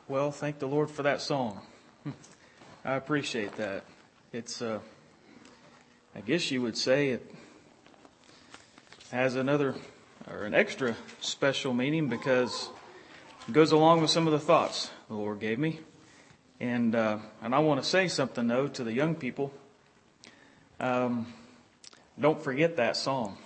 Well, thank the Lord for that song. I appreciate that. It's, I guess you would say it has another or an extra special meaning because it goes along with some of the thoughts the Lord gave me. And I want to say something though to the young people. Don't forget that song.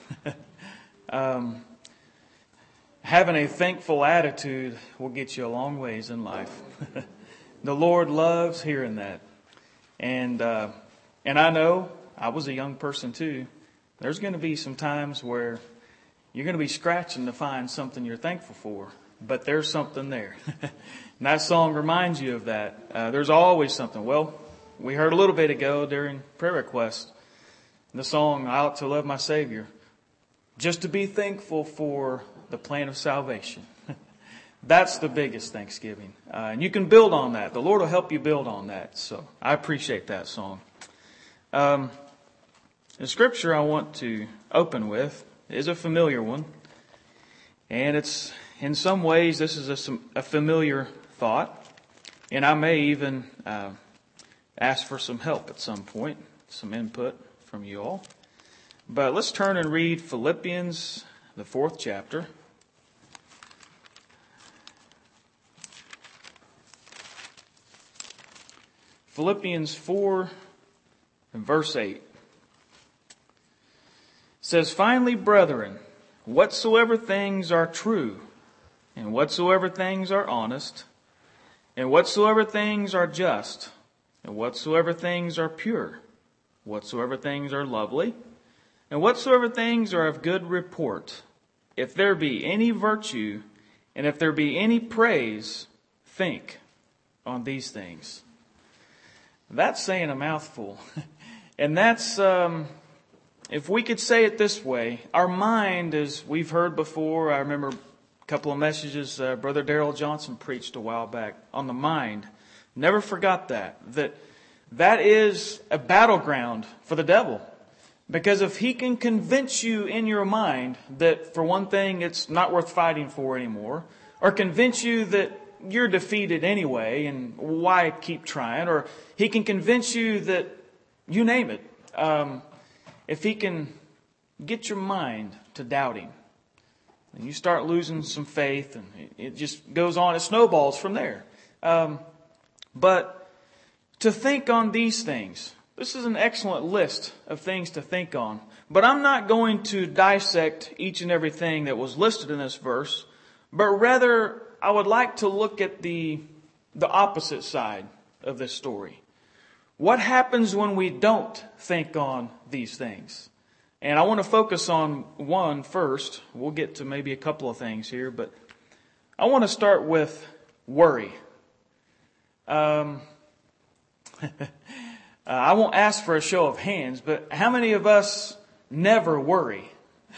Having a thankful attitude will get you a long ways in life. The Lord loves hearing that. And I know I was a young person too. There's going to be some times where you're going to be scratching to find something you're thankful for. But there's something there. And that song reminds you of that. There's always something. Well, we heard a little bit ago during prayer request, the song, I Ought to Love My Savior. Just to be thankful for the plan of salvation. That's the biggest Thanksgiving. And you can build on that. The Lord will help you build on that. So I appreciate that song. The scripture I want to open with is a familiar one. And it's, in some ways, this is a familiar thought. And I may even ask for some help at some point, some input from you all. But let's turn and read Philippians, the 4th chapter. Philippians 4 and verse 8 says, "Finally, brethren, whatsoever things are true, and whatsoever things are honest, and whatsoever things are just, and whatsoever things are pure, whatsoever things are lovely, and whatsoever things are of good report, if there be any virtue, and if there be any praise, think on these things." That's saying a mouthful. And that's, if we could say it this way, our mind, as we've heard before, I remember a couple of messages Brother Darrell Johnson preached a while back on the mind. Never forgot that is a battleground for the devil. Because if he can convince you in your mind that, for one thing, it's not worth fighting for anymore, or convince you that you're defeated anyway and why keep trying, or he can convince you that, you name it, if he can get your mind to doubting, and you start losing some faith, and it just goes on, it snowballs from there. But to think on these things, this is an excellent list of things to think on. But I'm not going to dissect each and everything that was listed in this verse, but rather I would like to look at the opposite side of this story. What happens when we don't think on these things? And I want to focus on one first. We'll get to maybe a couple of things here, but I want to start with worry. I won't ask for a show of hands, but how many of us never worry?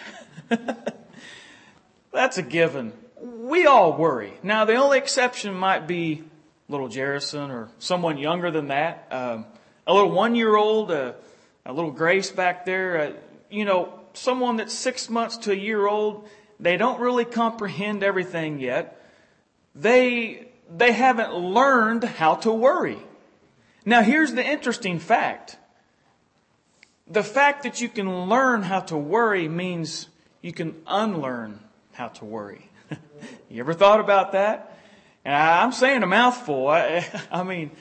That's a given. We all worry. Now, the only exception might be little Jerrison or someone younger than that. A little 1-year-old, a little Grace back there. Someone that's 6 months to a year old. They don't really comprehend everything yet. They haven't learned how to worry. Now, here's the interesting fact. The fact that you can learn how to worry means you can unlearn how to worry. You ever thought about that? And I'm saying a mouthful. I'm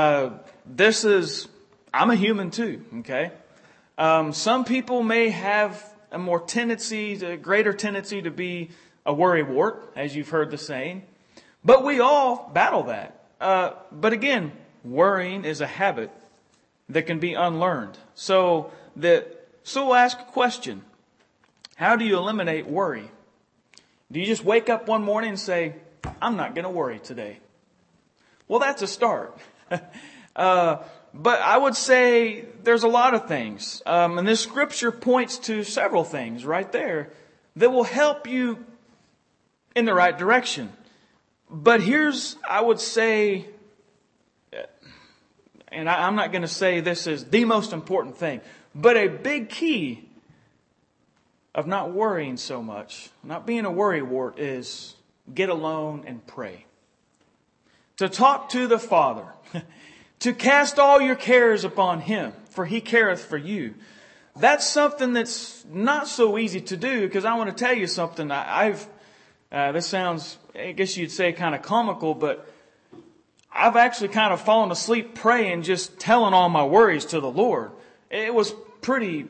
a human too, okay? Some people may have a greater tendency to be a worrywart, as you've heard the saying. But we all battle that. But again, worrying is a habit that can be unlearned. So we'll ask a question. How do you eliminate worry? Do you just wake up one morning and say, I'm not going to worry today? Well, that's a start. But I would say there's a lot of things. And this scripture points to several things right there that will help you in the right direction. But here's, I would say, and I'm not going to say this is the most important thing, but a big key of not worrying so much, not being a worrywart, is get alone and pray. to talk to the Father, to cast all your cares upon Him, for He careth for you. That's something that's not so easy to do, because I want to tell you something. This sounds, I guess you'd say, kind of comical, but I've actually kind of fallen asleep praying, just telling all my worries to the Lord. It was pretty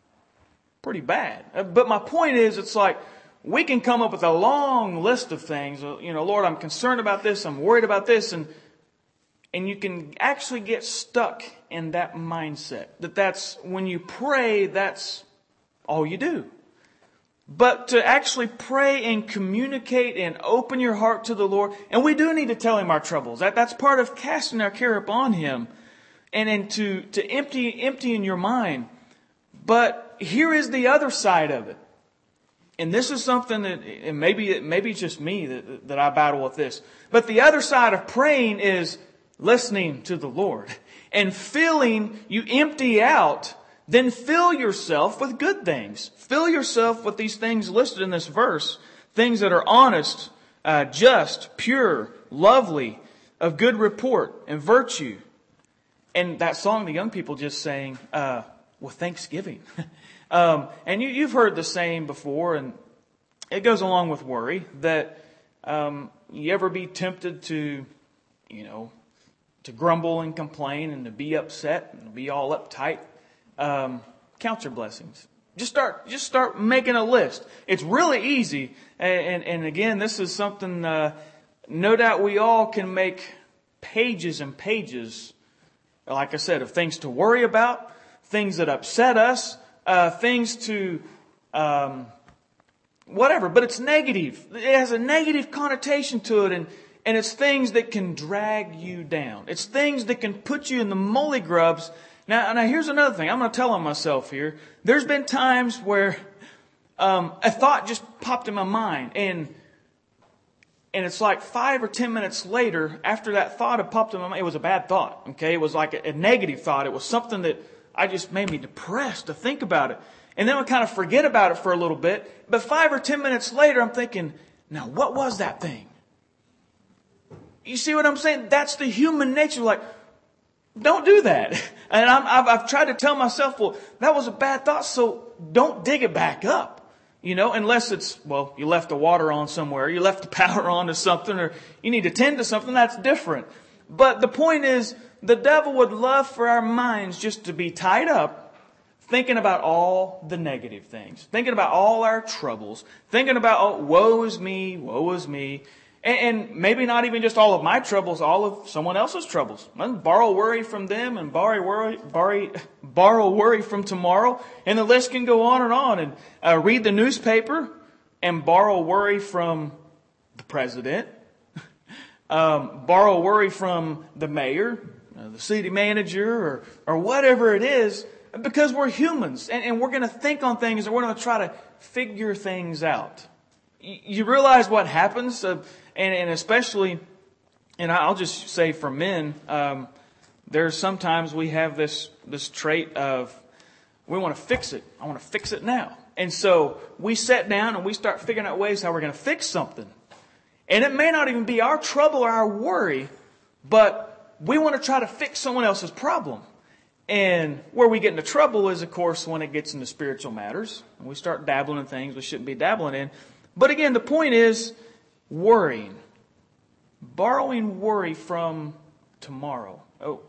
bad. But my point is, it's like, we can come up with a long list of things. Lord, I'm concerned about this, I'm worried about this, and you can actually get stuck in that mindset. That's when you pray, that's all you do. But to actually pray and communicate and open your heart to the Lord, and we do need to tell Him our troubles. That's part of casting our care upon Him, and to empty in your mind. But here is the other side of it. And this is something that, and maybe it's just me that I battle with this. But the other side of praying is listening to the Lord. And filling, you empty out, then fill yourself with good things. Fill yourself with these things listed in this verse. Things that are honest, just, pure, lovely, of good report, and virtue. And that song the young people just sang, with thanksgiving. And you've heard the saying before, and it goes along with worry, that you ever be tempted to grumble and complain and to be upset and be all uptight. Count your blessings. Just start making a list. It's really easy. And again, this is something, no doubt we all can make pages and pages, like I said, of things to worry about, things that upset us, things to, whatever, but it's negative. It has a negative connotation to it, and it's things that can drag you down. It's things that can put you in the molly grubs. Now here's another thing. I'm going to tell on myself here. There's been times where a thought just popped in my mind, and it's like 5 or 10 minutes later, after that thought had popped in my mind, it was a bad thought. Okay, it was like a negative thought. It was something that I just made me depressed to think about it. And then I kind of forget about it for a little bit. But 5 or 10 minutes later, I'm thinking, now what was that thing? You see what I'm saying? That's the human nature. Like, don't do that. And I've tried to tell myself, well, that was a bad thought, so don't dig it back up. Unless it's, you left the water on somewhere, you left the power on to something, or you need to tend to something, that's different. But the point is, the devil would love for our minds just to be tied up, thinking about all the negative things, thinking about all our troubles, thinking about, woe is me, and maybe not even just all of my troubles, all of someone else's troubles. And borrow worry from them and borrow worry from tomorrow, and the list can go on. And read the newspaper and borrow worry from the president, borrow worry from the mayor, the city manager, or whatever it is, because we're humans, and we're going to think on things, and we're going to try to figure things out. You realize what happens, and especially, and I'll just say for men, there's sometimes we have this trait of, we want to fix it. I want to fix it now. And so we sit down and we start figuring out ways how we're going to fix something. And it may not even be our trouble or our worry, but we want to try to fix someone else's problem. And where we get into trouble is, of course, when it gets into spiritual matters. And we start dabbling in things we shouldn't be dabbling in. But again, the point is worrying. Borrowing worry from tomorrow.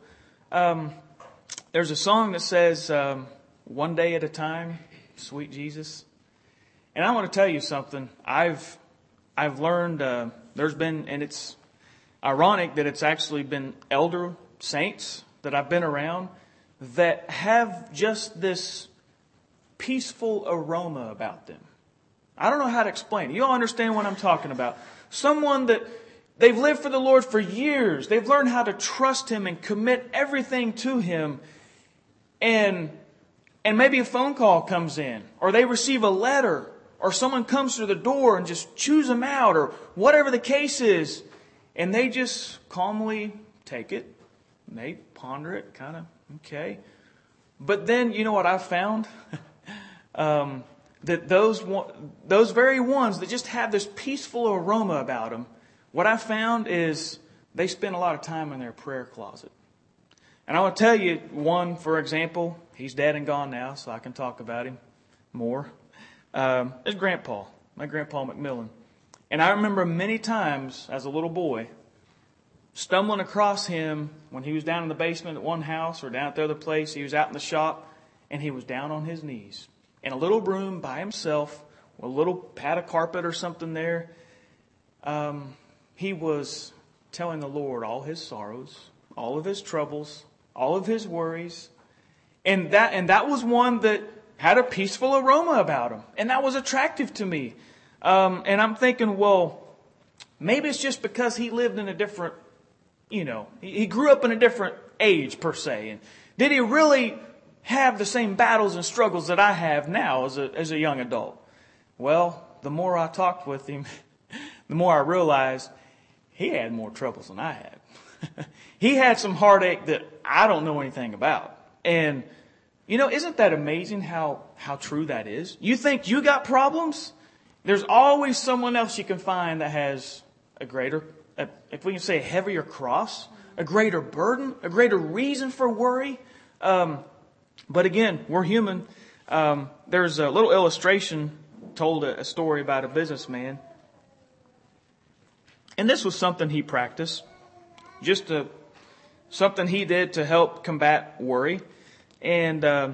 There's a song that says, one day at a time, sweet Jesus. And I want to tell you something. I've learned, there's been, and it's ironic that it's actually been elder saints that I've been around that have just this peaceful aroma about them. I don't know how to explain it. You all understand what I'm talking about. Someone that they've lived for the Lord for years. They've learned how to trust Him and commit everything to Him. And maybe a phone call comes in, or they receive a letter, or someone comes through the door and just chews them out, or whatever the case is. And they just calmly take it. And they ponder it, kind of, okay. But then, you know what I've found? That those very ones that just have this peaceful aroma about them, what I found is they spend a lot of time in their prayer closet. And I want to tell you one, for example, he's dead and gone now, so I can talk about him more. It's Grandpa, my Grandpa McMillan. And I remember many times as a little boy stumbling across him when he was down in the basement at one house or down at the other place. He was out in the shop and he was down on his knees in a little room by himself with a little pad of carpet or something there. He was telling the Lord all his sorrows, all of his troubles, all of his worries. And that was one that had a peaceful aroma about him. And that was attractive to me. And I'm thinking, well, maybe it's just because he lived in a different, he grew up in a different age per se. And did he really have the same battles and struggles that I have now as a young adult? Well, the more I talked with him, the more I realized he had more troubles than I had. He had some heartache that I don't know anything about. And, isn't that amazing how true that is? You think you got problems? There's always someone else you can find that has a greater, if we can say a heavier cross, a greater burden, a greater reason for worry. But again, we're human. There's a little illustration told a story about a businessman. And this was something he practiced. Just something he did to help combat worry. And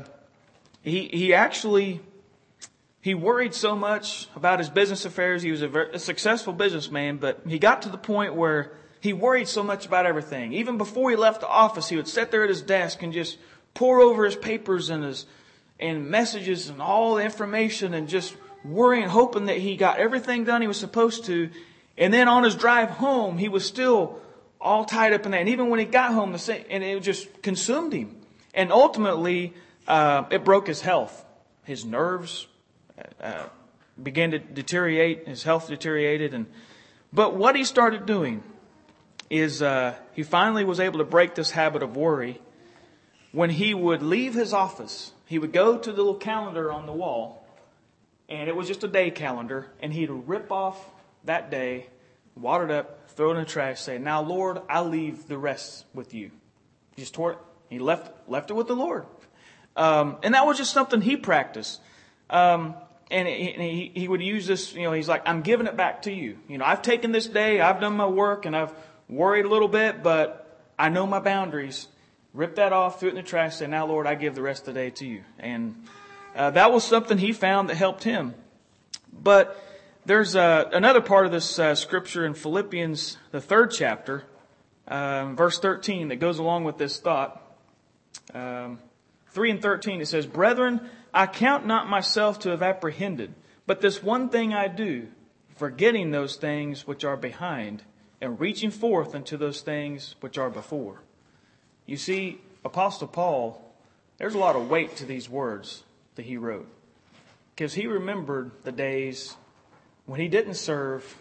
he worried so much about his business affairs. He was a successful businessman, but he got to the point where he worried so much about everything. Even before he left the office, he would sit there at his desk and just pour over his papers and messages and all the information and just worrying, hoping that he got everything done he was supposed to. And then on his drive home, he was still all tied up in that. And even when he got home, and it just consumed him. And ultimately, it broke his health. His nerves began to deteriorate. His health deteriorated. But what he started doing is he finally was able to break this habit of worry. When he would leave his office, he would go to the little calendar on the wall. And it was just a day calendar. And he'd rip off that day, wad it up, throw it in the trash, say, "Now, Lord, I leave the rest with you." He just tore it. He left it with the Lord. And that was just something he practiced. And he would use this, he's like, "I'm giving it back to you. I've taken this day, I've done my work, and I've worried a little bit, but I know my boundaries." Rip that off, threw it in the trash, say, "Now, Lord, I give the rest of the day to you." And that was something he found that helped him. But there's another part of this scripture in Philippians, the 3rd chapter, verse 13, that goes along with this thought. 3 and 13, it says, "Brethren, I count not myself to have apprehended, but this one thing I do, forgetting those things which are behind, and reaching forth unto those things which are before." You see, Apostle Paul, there's a lot of weight to these words that he wrote. Because he remembered the days when he didn't serve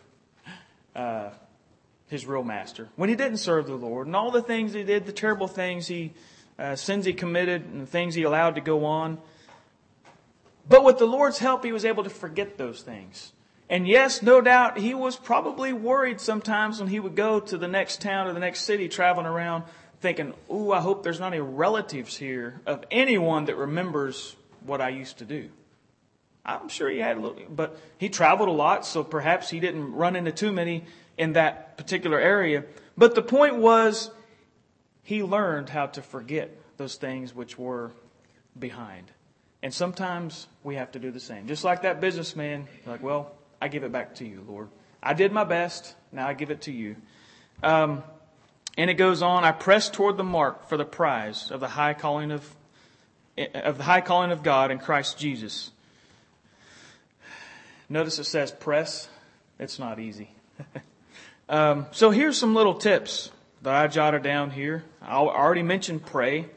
his real master, when he didn't serve the Lord, and all the things he did, the terrible things sins he committed, and the things he allowed to go on. But with the Lord's help, he was able to forget those things. And yes, no doubt, he was probably worried sometimes when he would go to the next town or the next city traveling around thinking, "Ooh, I hope there's not any relatives here of anyone that remembers what I used to do." I'm sure he had a little, but he traveled a lot, so perhaps he didn't run into too many in that particular area. But the point was, he learned how to forget those things which were behind. And sometimes we have to do the same. Just like that businessman, like, "Well, I give it back to you, Lord. I did my best. Now I give it to you." And it goes on, "I press toward the mark for the prize of the high calling of God in Christ Jesus." Notice it says press. It's not easy. So here's some little tips that I jotted down here. I already mentioned praying.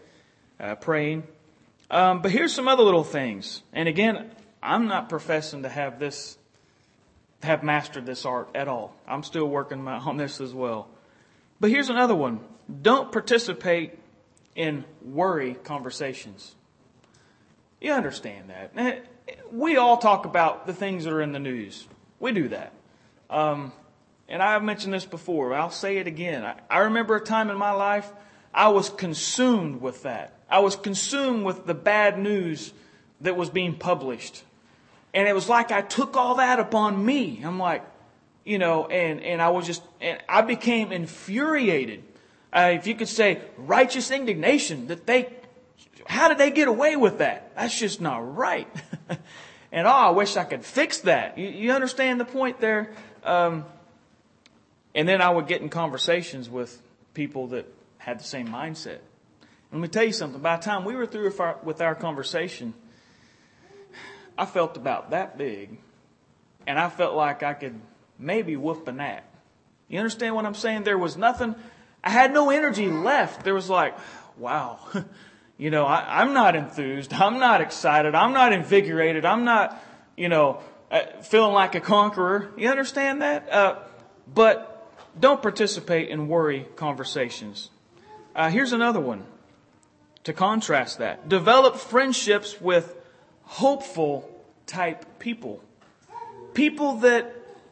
But here's some other little things. And again, I'm not professing to have mastered this art at all. I'm still working on this as well. But here's another one. Don't participate in worry conversations. You understand that. We all talk about the things that are in the news. We do that. and I've mentioned this before, I'll say it again. I remember a time in my life I was consumed with that. I was consumed with the bad news that was being published. And it was like I took all that upon me. I'm like, and I became infuriated. If you could say righteous indignation how did they get away with that? That's just not right. And I wish I could fix that. You understand the point there? And then I would get in conversations with people that had the same mindset. Let me tell you something. By the time we were through with our conversation, I felt about that big. And I felt like I could maybe whoop a gnat. You understand what I'm saying? There was nothing. I had no energy left. There was like, wow. I'm not enthused. I'm not excited. I'm not invigorated. I'm not, feeling like a conqueror. You understand that? But don't participate in worry conversations. Here's another one to contrast that. Develop friendships with hopeful type people. People that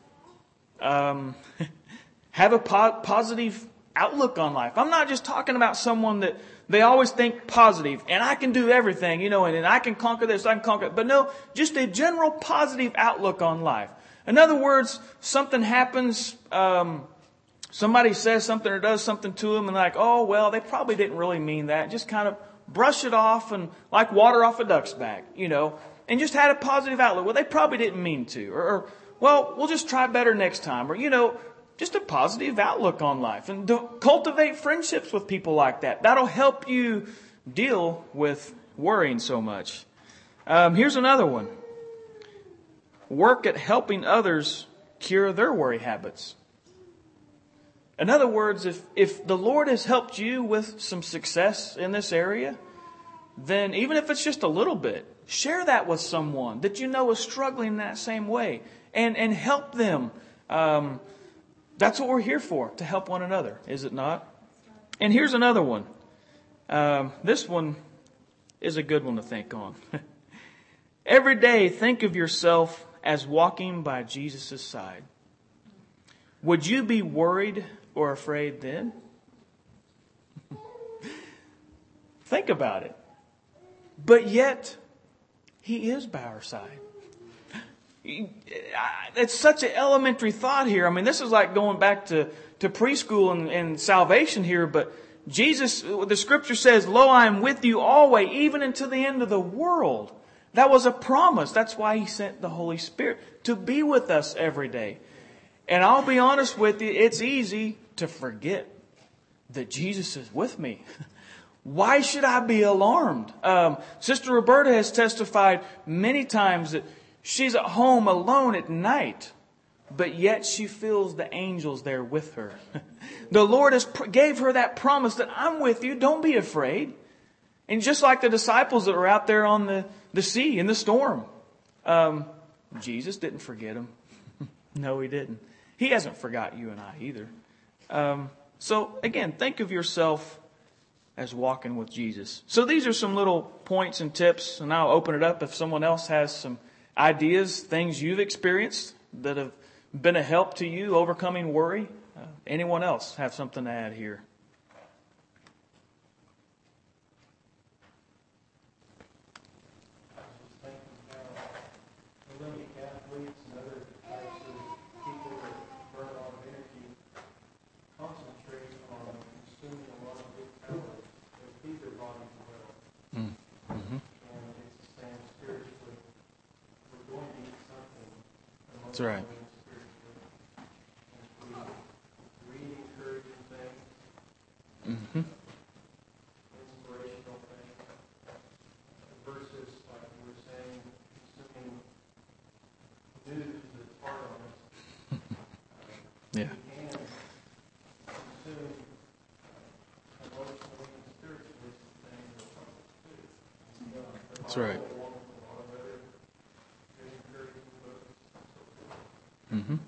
have a positive outlook on life. I'm not just talking about someone that they always think positive and I can do everything, and I can conquer this, I can conquer it. But no, just a general positive outlook on life. In other words, something happens, somebody says something or does something to them and like, oh, well, they probably didn't really mean that. Just kind of brush it off and like water off a duck's back, and just had a positive outlook. Well, they probably didn't mean to. Or well, we'll just try better next time. Or, just a positive outlook on life. And cultivate friendships with people like that. That'll help you deal with worrying so much. Here's another one. Work at helping others cure their worry habits. In other words, if the Lord has helped you with some success in this area, then even if it's just a little bit, share that with someone that is struggling in that same way and help them. That's what we're here for, to help one another, is it not? And here's another one. This one is a good one to think on. Every day, think of yourself as walking by Jesus' side. Would you be worried or afraid then? Think about it. But yet, He is by our side. It's such an elementary thought here. I mean, this is like going back to preschool and salvation here. But Jesus, the scripture says, lo, I am with you always, even until the end of the world. That was a promise. That's why He sent the Holy Spirit to be with us every day. And I'll be honest with you, it's easy to forget that Jesus is with me. Why should I be alarmed? Sister Roberta has testified many times that she's at home alone at night, but yet she feels the angels there with her. The Lord gave her that promise that I'm with you. Don't be afraid. And just like the disciples that were out there on the sea in the storm, Jesus didn't forget them. No, He didn't. He hasn't forgot you and I either. So again, think of yourself as walking with Jesus. So these are some little points and tips, and I'll open it up if someone else has some ideas, things you've experienced that have been a help to you overcoming worry. Anyone else have something to add here? That's right. Mm-hmm. Inspirational things. Versus, like you were saying, consuming news that's hard on us. Yeah. We can consume emotionally and spiritually some things that are too. That's right. Mm-hmm.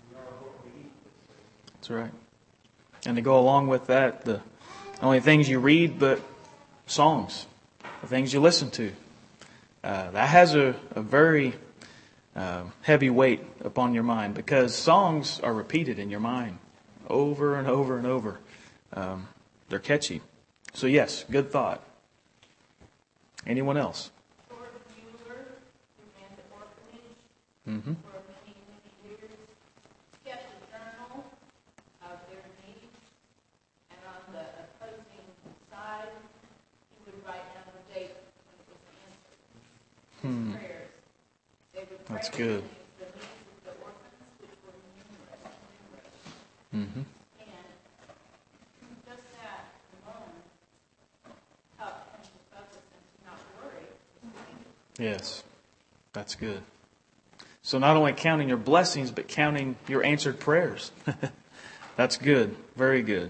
That's right. And to go along with that, the only things you read but songs, the things you listen to. That has a very heavy weight upon your mind, because songs are repeated in your mind over and over and over. They're catchy. So yes, good thought. Anyone else? Lord Mueller, who ran the orphanage Mm-hmm. for many, many years, kept a journal of their needs, and on the opposing side, he would write down the date when it was answered. His prayers. They would pray That's for good. the needs of the orphans, which were numerous. Mm-hmm. And just that alone helped him to focus and to not worry. Yes, that's good. So not only counting your blessings, but counting your answered prayers. That's good. Very good.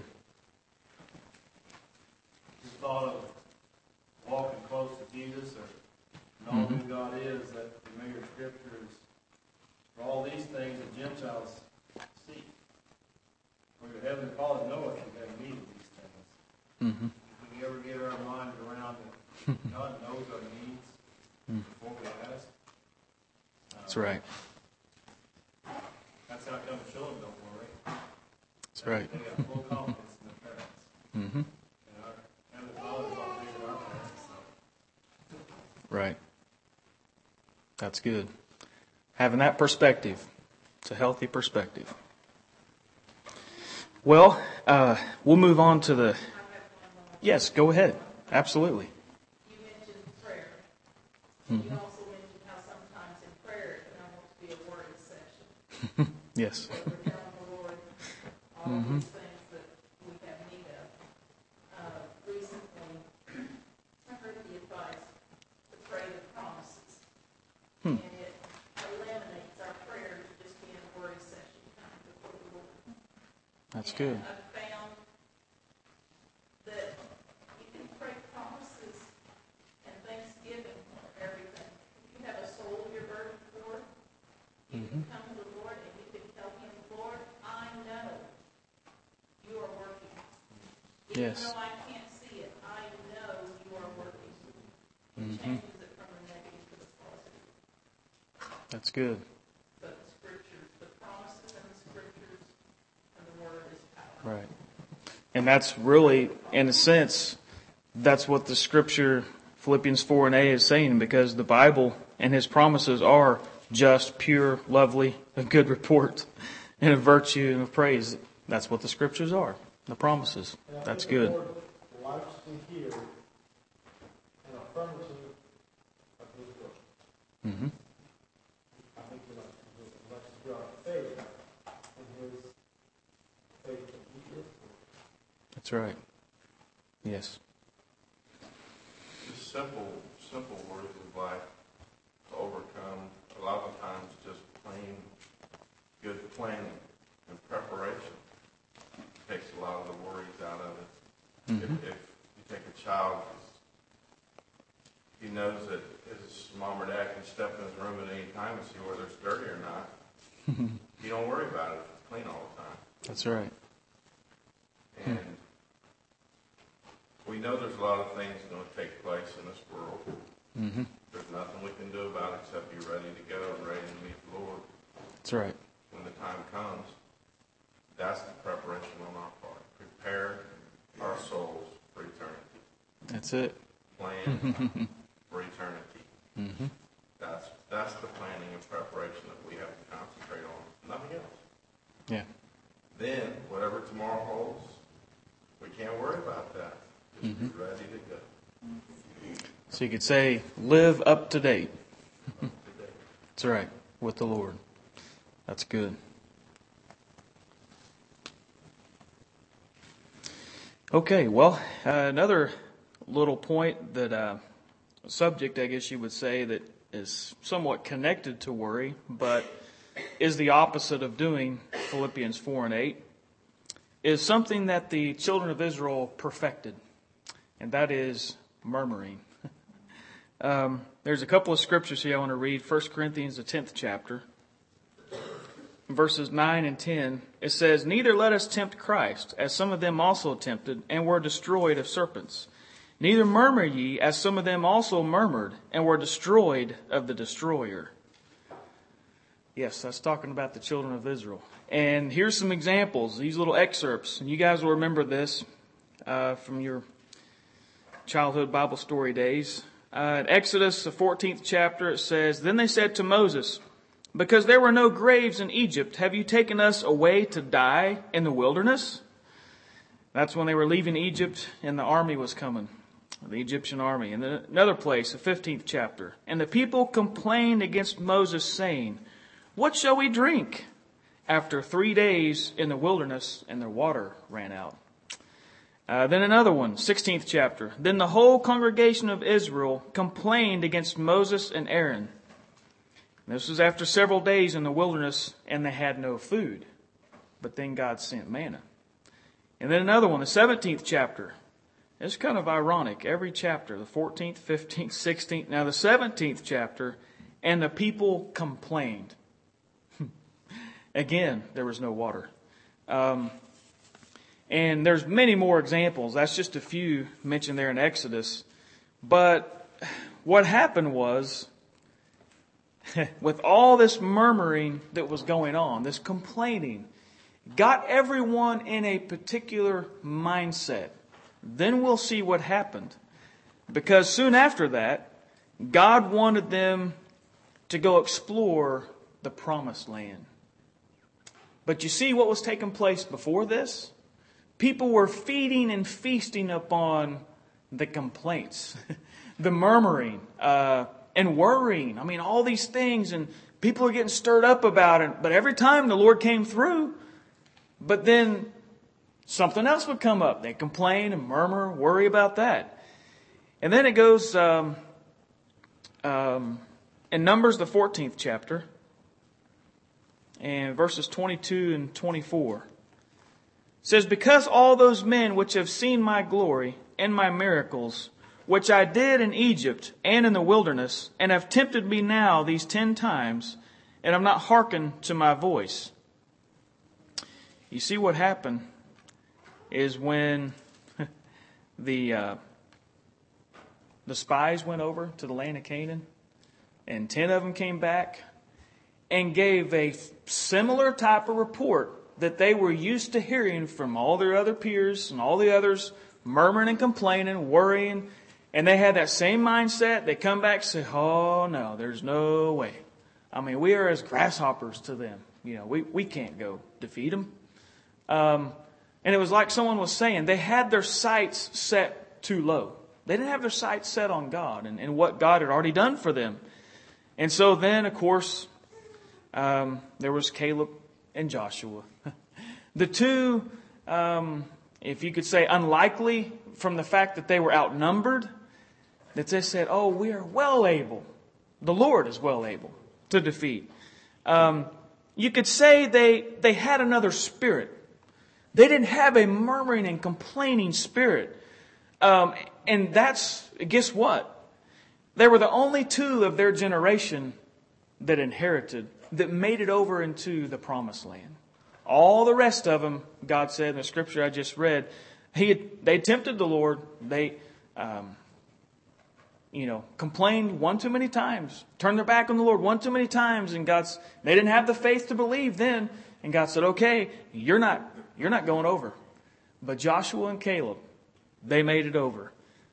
Just thought of walking close to Jesus or knowing who God is, that familiar scripture is, for all these things the Gentiles seek. For your heavenly Father knoweth you have need of these things. Mm-hmm. If we ever get our mind around that God knows our needs before we ask. That's right. That's how come children don't worry. That's right. They got full confidence in their parents. Mm-hmm. And our heavenly Father's all bigger than our parents. So. Right. That's good. Having that perspective. It's a healthy perspective. Well, we'll move on to the... Yes, go ahead. Absolutely. You mentioned prayer. Mm-hmm. You also mentioned how sometimes in prayer it can almost be a worry session. Yes. So we're telling the Lord all these things that we have need of. Recently, I heard the advice to pray the promises. And it eliminates our prayer to just being a worry session time before the Lord. That's And good. I've found that you can pray promises and thanksgiving for everything. If you have a soul you're burdened for, you can come to the Lord and you can tell him, Lord, I know you are working. Even Yes. though I can't see it, I know you are working. It changes it from the negative to the positive. That's good. But the scriptures, the promises and the scriptures and the word is power. Right. And that's really, in a sense, that's what the scripture, Philippians 4 and 8 is saying, because the Bible and his promises are just, pure, lovely, a good report, and a virtue and a praise. That's what the scriptures are, the promises. That's good. The Lord likes to hear an affirmative of his word. Mm-hmm. I think he likes to hear our faith in his faith that he is. That's right. Yes. Just simple words of life to overcome a lot of times just plain good planning and preparation takes a lot of the worries out of it. Mm-hmm. If you take a child, he knows that his mom or dad can step in his room at any time and see whether it's dirty or not. You don't worry about it if it's clean all the time. That's right. And we know there's a lot of things going to take place in this world. Mm-hmm. There's nothing we can do about it except be ready to go and ready to meet the Lord That's right. when the time comes. That's the preparation on our part. Prepare our souls for eternity. That's it. Plan for eternity. Mm-hmm. That's the planning and preparation that we have to concentrate on. Nothing else. Yeah. Then, whatever tomorrow holds, we can't worry about that. Just be ready to go. So you could say, live up to date. Today. That's right. With the Lord. That's good. Okay, well, another little point that, subject, I guess you would say, that is somewhat connected to worry, but is the opposite of doing Philippians 4 and 8, is something that the children of Israel perfected, and that is murmuring. There's a couple of scriptures here I want to read. 1 Corinthians, the 10th chapter, verses 9 and 10. It says, "Neither let us tempt Christ, as some of them also tempted, and were destroyed of serpents. Neither murmur ye, as some of them also murmured, and were destroyed of the destroyer." Yes, that's talking about the children of Israel. And here's some examples, these little excerpts. And you guys will remember this from your childhood Bible story days. In Exodus, the 14th chapter, it says, "Then they said to Moses, 'Because there were no graves in Egypt, have you taken us away to die in the wilderness?'" That's when they were leaving Egypt and the army was coming, the Egyptian army. And then another place, the 15th chapter. "And the people complained against Moses, saying, 'What shall we drink?' After 3 days in the wilderness, and their water ran out." Then another one, 16th chapter. "Then the whole congregation of Israel complained against Moses and Aaron." This was after several days in the wilderness, and they had no food. But then God sent manna. And then another one, the 17th chapter. It's kind of ironic. Every chapter, the 14th, 15th, 16th. Now the 17th chapter, "And the people complained." Again, there was no water. And there's many more examples. That's just a few mentioned there in Exodus. But what happened was, with all this murmuring that was going on, this complaining, got everyone in a particular mindset. Then we'll see what happened. Because soon after that, God wanted them to go explore the promised land. But you see what was taking place before this? People were feeding and feasting upon the complaints, the murmuring, and worrying. I mean, all these things, and people are getting stirred up about it. But every time the Lord came through, but then something else would come up. They complain and murmur, worry about that. And then it goes in Numbers, the 14th chapter, and verses 22 and 24. It says, "Because all those men which have seen my glory and my miracles, which I did in Egypt and in the wilderness, and have tempted me now these 10 times, and have not hearkened to my voice." You see what happened is when the spies went over to the land of Canaan, and 10 of them came back and gave a similar type of report that they were used to hearing from all their other peers and all the others, murmuring and complaining, worrying. And they had that same mindset. They come back and say, "Oh no, there's no way. I mean, we are as grasshoppers to them. You know, we can't go defeat them." And it was like someone was saying, they had their sights set too low. They didn't have their sights set on God and what God had already done for them. And so then, of course, there was Caleb and Joshua. The two, if you could say, unlikely from the fact that they were outnumbered, that they said, "Oh, we are well able. The Lord is well able to defeat." You could say they had another spirit. They didn't have a murmuring and complaining spirit. And that's, guess what? They were the only two of their generation that inherited, that made it over into the promised land. All the rest of them, God said in the scripture I just read, they tempted the Lord. They, complained one too many times, turned their back on the Lord one too many times, and they didn't have the faith to believe then. And God said, "Okay, you're not going over." But Joshua and Caleb, they made it over.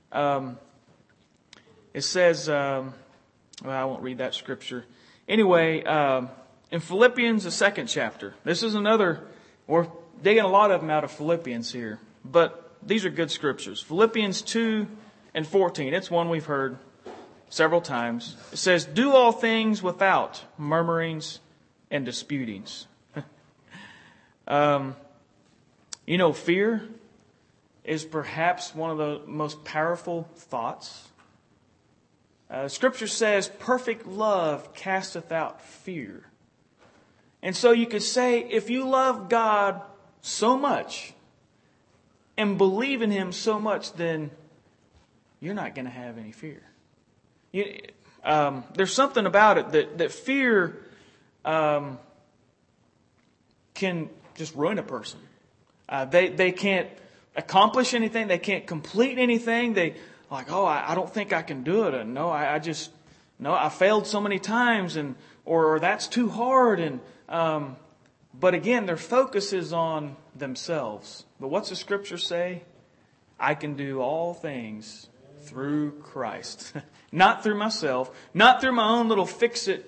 It says, I won't read that scripture. Anyway, in Philippians, the 2nd chapter, this is another, we're digging a lot of them out of Philippians here, but these are good scriptures. Philippians 2 and 14, it's one we've heard several times. It says, "Do all things without murmurings and disputings." Fear is perhaps one of the most powerful thoughts. Scripture says, "Perfect love casteth out fear." And so you could say, if you love God so much and believe in Him so much, then you're not going to have any fear. There's something about it that fear can just ruin a person. They can't accomplish anything. They can't complete anything. I don't think I can do it. I failed so many times, and or that's too hard. And but again, their focus is on themselves. But what's the scripture say? I can do all things through Christ. Not through myself, not through my own little fix-it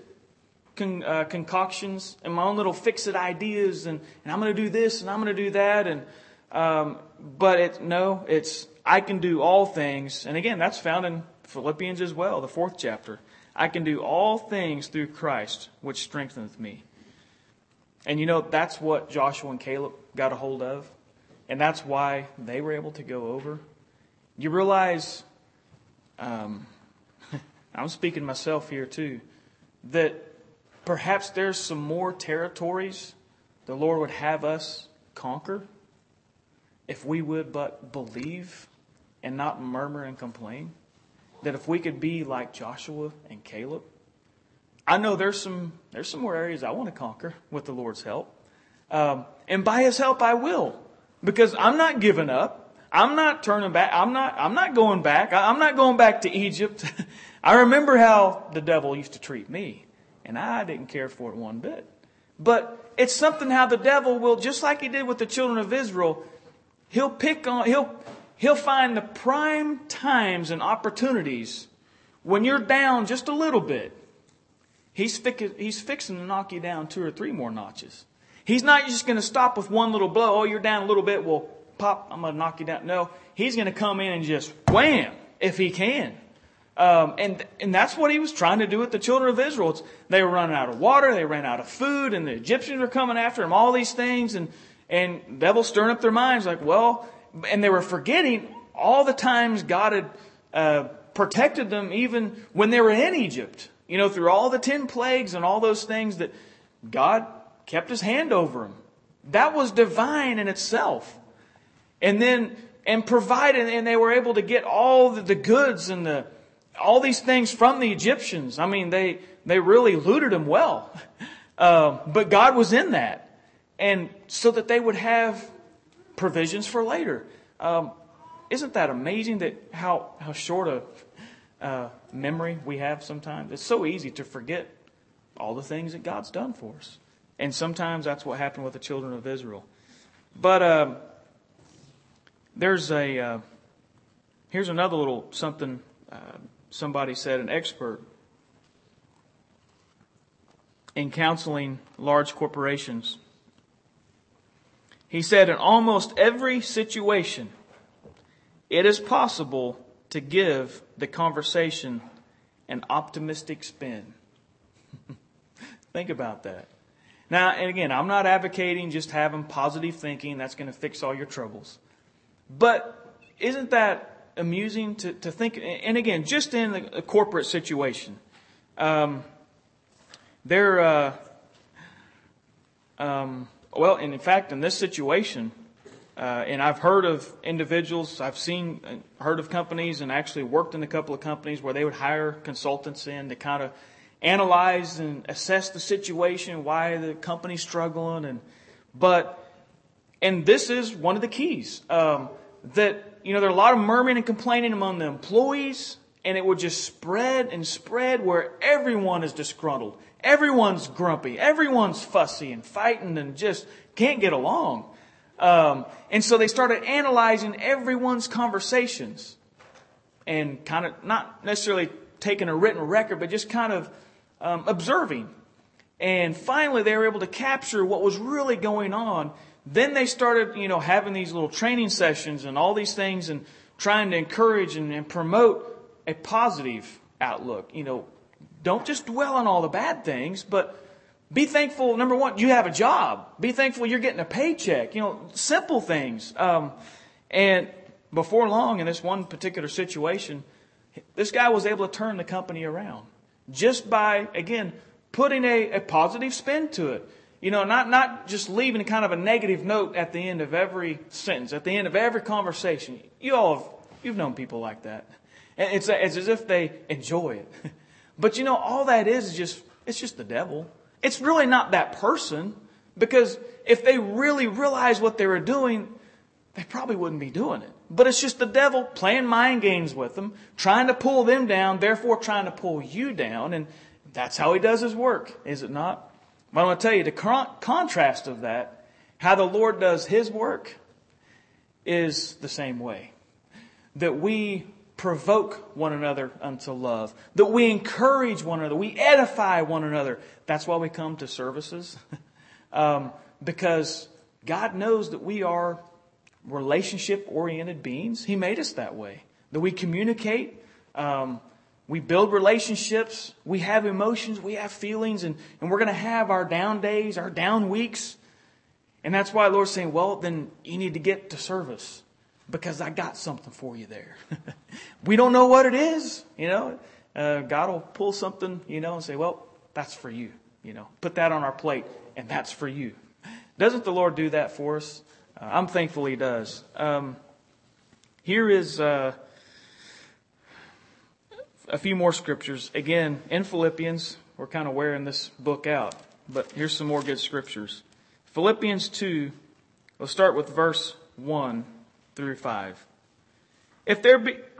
concoctions and my own little fix-it ideas, and I'm going to do this and I'm going to do that. And but it's I can do all things. And again, that's found in Philippians as well, the 4th chapter. I can do all things through Christ, which strengtheneth me. And that's what Joshua and Caleb got a hold of. And that's why they were able to go over. You realize, I'm speaking to myself here too, that perhaps there's some more territories the Lord would have us conquer if we would but believe and not murmur and complain. That if we could be like Joshua and Caleb. I know there's some more areas I want to conquer with the Lord's help. And by His help I will. Because I'm not giving up. I'm not turning back. I'm not going back. I'm not going back to Egypt. I remember how the devil used to treat me. And I didn't care for it one bit. But it's something how the devil will, just like he did with the children of Israel, he'll find the prime times and opportunities when you're down just a little bit. He's fixing to knock you down 2 or 3 more notches. He's not just going to stop with one little blow. Oh, you're down a little bit. Well, pop, I'm going to knock you down. No, He's going to come in and just wham, if He can. And that's what He was trying to do with the children of Israel. They were running out of water. They ran out of food. And the Egyptians were coming after them. All these things. And the devil stirring up their minds like, well, and they were forgetting all the times God had protected them even when they were in Egypt. Through all the 10 plagues and all those things that God kept His hand over them. That was divine in itself. And provided, and they were able to get all the goods and all these things from the Egyptians. I mean, they really looted them well. But God was in that. And so that they would have provisions for later. Isn't that amazing that how short a memory we have sometimes? It's so easy to forget all the things that God's done for us. And sometimes that's what happened with the children of Israel. But here's another little something somebody said, an expert in counseling large corporations. He said, in almost every situation, it is possible to give the conversation an optimistic spin. Think about that. Now, and again, I'm not advocating just having positive thinking. That's going to fix all your troubles. But isn't that amusing to think? And again, just in a corporate situation, well, and in fact, in this situation, and I've heard of individuals, heard of companies, and actually worked in a couple of companies where they would hire consultants in to kind of analyze and assess the situation, why the company's struggling, and this is one of the keys, that, there are a lot of murmuring and complaining among the employees, and it would just spread and spread where everyone is disgruntled. Everyone's grumpy. Everyone's fussy and fighting and just can't get along. And so they started analyzing everyone's conversations and kind of not necessarily taking a written record, but just kind of observing. And finally, they were able to capture what was really going on. Then they started, having these little training sessions and all these things and trying to encourage and promote a positive outlook. Don't just dwell on all the bad things, but be thankful, number one, you have a job. Be thankful you're getting a paycheck. Simple things. And before long, in this one particular situation, this guy was able to turn the company around just by, again, putting a positive spin to it. Not just leaving kind of a negative note at the end of every sentence, at the end of every conversation. You've known people like that. And it's as if they enjoy it. But all that is just the devil. It's really not that person, because if they really realized what they were doing, they probably wouldn't be doing it. But it's just the devil playing mind games with them, trying to pull them down, therefore trying to pull you down. And That's how He does His work, is it not? But I'm going to tell you the contrast of that, how the Lord does His work, is the same way. That we provoke one another unto love. That we encourage one another. We edify one another. That's why we come to services. Because God knows that we are relationship-oriented beings. He made us that way. That we communicate. We build relationships. We have emotions. We have feelings. And we're going to have our down days, our down weeks. And that's why the Lord's saying, well, then you need to get to service. Because I got something for you there. We don't know what it is. God will pull something, and say, well, that's for you. Put that on our plate. And that's for you. Doesn't the Lord do that for us? I'm thankful He does. Here is a few more scriptures. Again, in Philippians, we're kind of wearing this book out. But here's some more good scriptures. Philippians 2, we'll start with verse 1 through 5. If there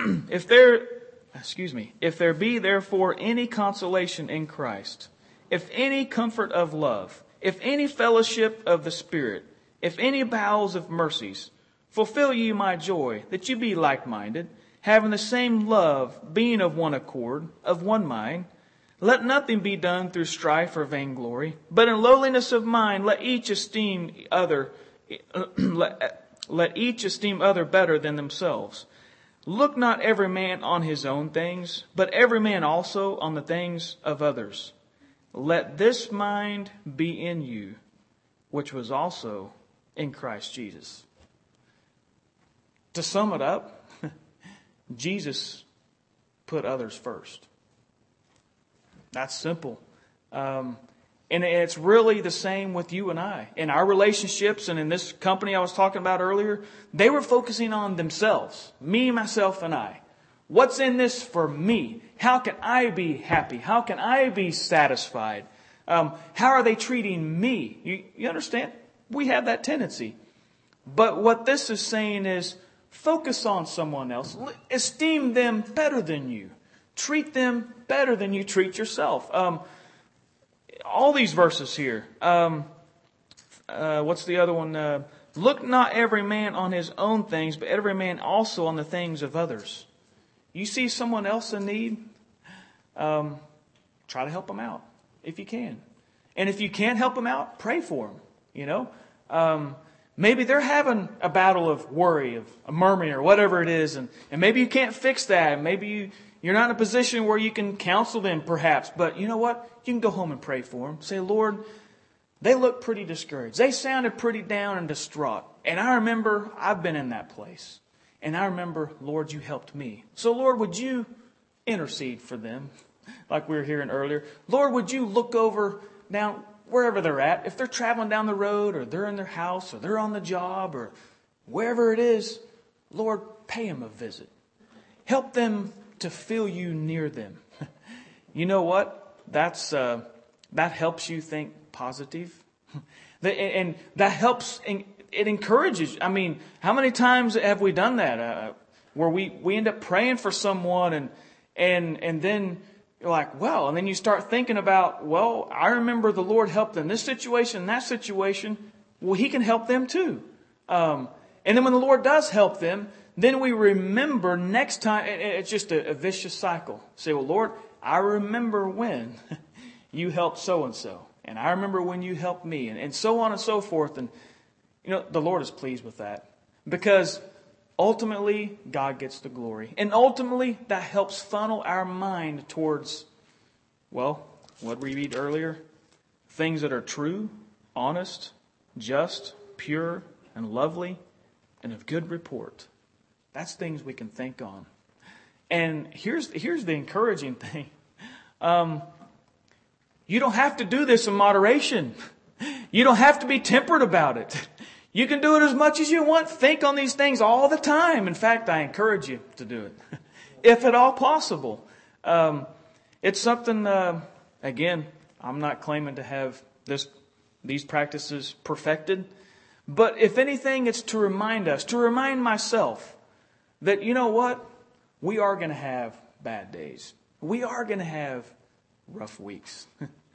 be therefore any consolation in Christ, if any comfort of love, if any fellowship of the Spirit, if any bowels of mercies, fulfill ye my joy, that you be like-minded, having the same love, being of one accord, of one mind. Let nothing be done through strife or vainglory, but in lowliness of mind let each esteem other better than themselves. Look not every man on his own things, but every man also on the things of others. Let this mind be in you, which was also in Christ Jesus. To sum it up, Jesus put others first. That's simple. And it's really the same with you and I. In our relationships and in this company I was talking about earlier, they were focusing on themselves. Me, myself, and I. What's in this for me? How can I be happy? How can I be satisfied? How are they treating me? You understand? We have that tendency. But what this is saying is focus on someone else. Esteem them better than you. Treat them better than you treat yourself. All these verses here. What's the other one? Look not every man on his own things, but every man also on the things of others. You see someone else in need, try to help them out if you can. And if you can't help them out, pray for them. Maybe they're having a battle of worry, of a murmuring or whatever it is. And maybe you can't fix that. Maybe you're not in a position where you can counsel them perhaps. But you know what? You can go home and pray for them. Say, Lord, they look pretty discouraged. They sounded pretty down and distraught. And I remember I've been in that place. And I remember, Lord, you helped me. So, Lord, would you intercede for them? Like we were hearing earlier. Lord, would you look over down wherever they're at? If they're traveling down the road or they're in their house or they're on the job or wherever it is, Lord, pay them a visit. Help them to feel you near them. You know what? That helps you think positive. And that helps, it encourages. I mean, how many times have we done that? Where we end up praying for someone and then you're like, well, and then you start thinking about, well, I remember the Lord helped in this situation, that situation. Well, He can help them too. And then when the Lord does help them, then we remember next time. It's just a vicious cycle. Say, well, Lord, I remember when you helped so-and-so. And I remember when you helped me. And so on and so forth. And, the Lord is pleased with that. Because ultimately, God gets the glory. And ultimately, that helps funnel our mind towards, well, what we read earlier. Things that are true, honest, just, pure, and lovely, and of good report. That's things we can think on. And here's the encouraging thing. You don't have to do this in moderation. You don't have to be temperate about it. You can do it as much as you want. Think on these things all the time. In fact, I encourage you to do it, if at all possible. It's something, again, I'm not claiming to have these practices perfected. But if anything, it's to remind us, to remind myself that, you know what? We are going to have bad days. We are going to have rough weeks.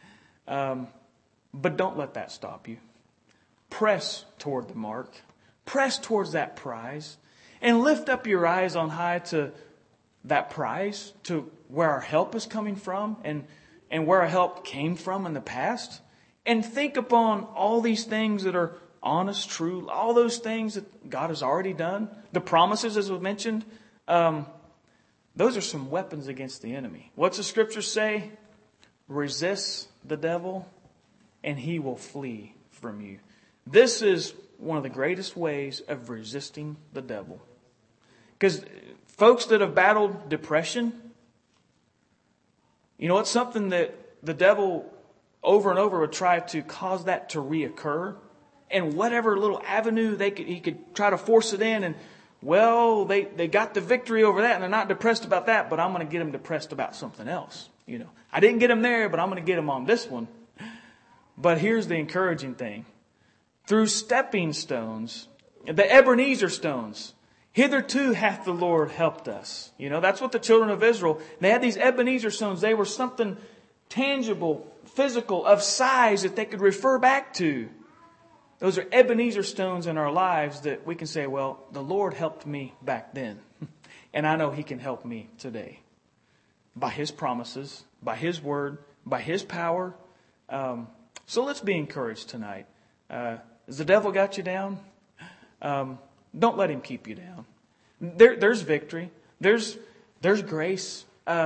But don't let that stop you. Press toward the mark. Press towards that prize. And lift up your eyes on high to that prize, to where our help is coming from and where our help came from in the past. And think upon all these things that are honest, true, all those things that God has already done. The promises, as we mentioned, those are some weapons against the enemy. What's the scripture say? Resist the devil and he will flee from you. This is one of the greatest ways of resisting the devil. Because folks that have battled depression, you know, it's something that the devil over and over would try to cause that to reoccur. And whatever little avenue he could try to force it in. And, well, they got the victory over that and they're not depressed about that, but I'm going to get them depressed about something else. You know, I didn't get them there, but I'm going to get them on this one. But here's the encouraging thing. Through stepping stones, the Ebenezer stones, hitherto hath the Lord helped us. You know, that's what the children of Israel, they had these Ebenezer stones. They were something tangible, physical, of size that they could refer back to. Those are Ebenezer stones in our lives that we can say, well, the Lord helped me back then. And I know He can help me today. By His promises, by His word, by His power. So let's be encouraged tonight. Has the devil got you down? Don't let him keep you down. There's victory. There's grace.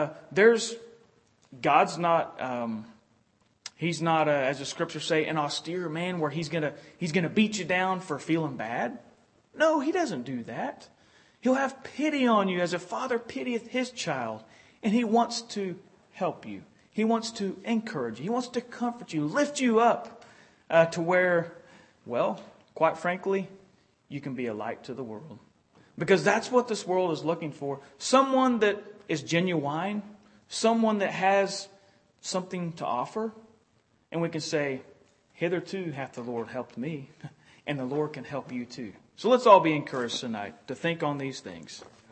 God's not, He's not, as the scriptures say, an austere man where He's gonna beat you down for feeling bad. No, He doesn't do that. He'll have pity on you as a father pitieth his child. And He wants to help you. He wants to encourage you. He wants to comfort you, lift you up to where, well, quite frankly, you can be a light to the world. Because that's what this world is looking for. Someone that is genuine. Someone that has something to offer. And we can say, hitherto hath the Lord helped me. And the Lord can help you too. So let's all be encouraged tonight to think on these things.